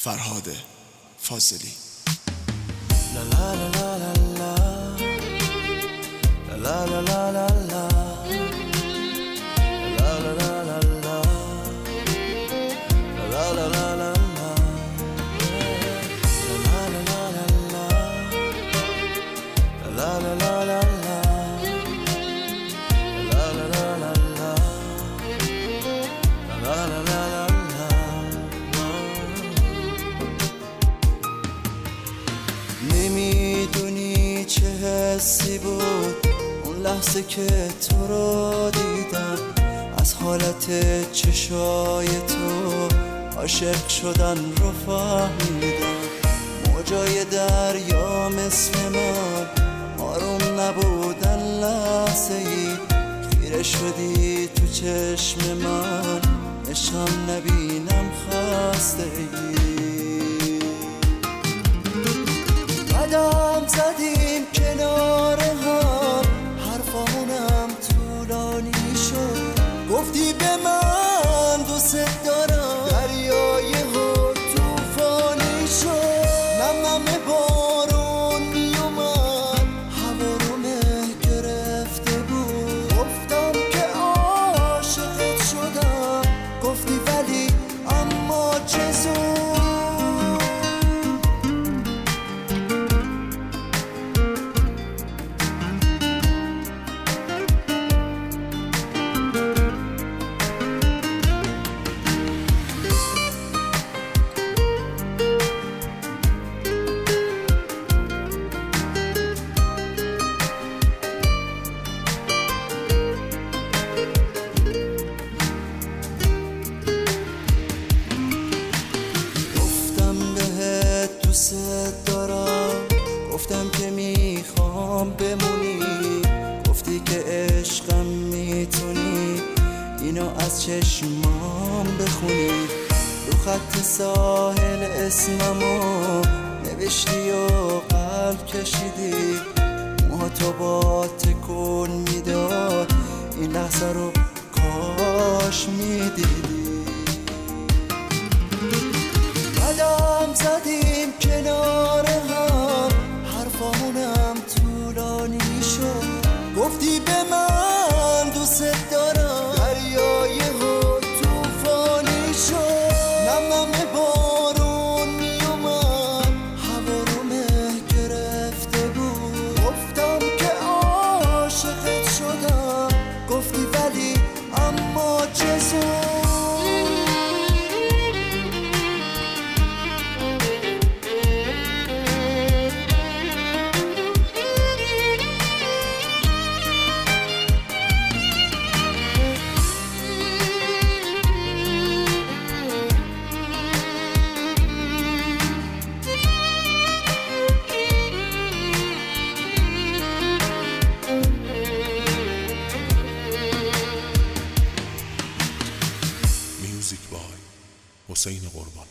فرهاد فاضلی. لا لا لا لا لا لا لا لا لا لا لا لا لا لا لا لا لا لا نمیدونی چه حسی بود اون لحظه که تو رو دیدم، از حالت چشای تو عاشق شدن رو فهمیدم. موجای دریا مثل من آروم نبودن، لحظه ای خیره شدی تو چشم من، نشان نبینم خسته ای. قدم زدیم کنار هم، حرفامونم طولانی شد، گفتی به من دوست دارم، دریای ها توفانی شد. نم بارون میومد، هوا رو مه گرفته بود، گفتم که عاشقت شدم، گفتی ولی اما چه زود. دوست دارم، گفتم که میخوام بمونی، گفتی که عشقم میتونی اینو از چشمام بخونی. رو خط ساحل اسممو نوشتی و قلب کشیدی، موها تو با تکون میداد، این لحظه رو کاش میدیدی. قدم زدیم کنار هم، حرفامونم طولانی شد، گفتی به من دوست دارم، دریای ها توفانی شد. نم بارون میومد، هوا رو مه گرفته بود، گفتم که عاشقت شدم، گفتی ولی اما چه زود. میوزیک بای حسین قربانی.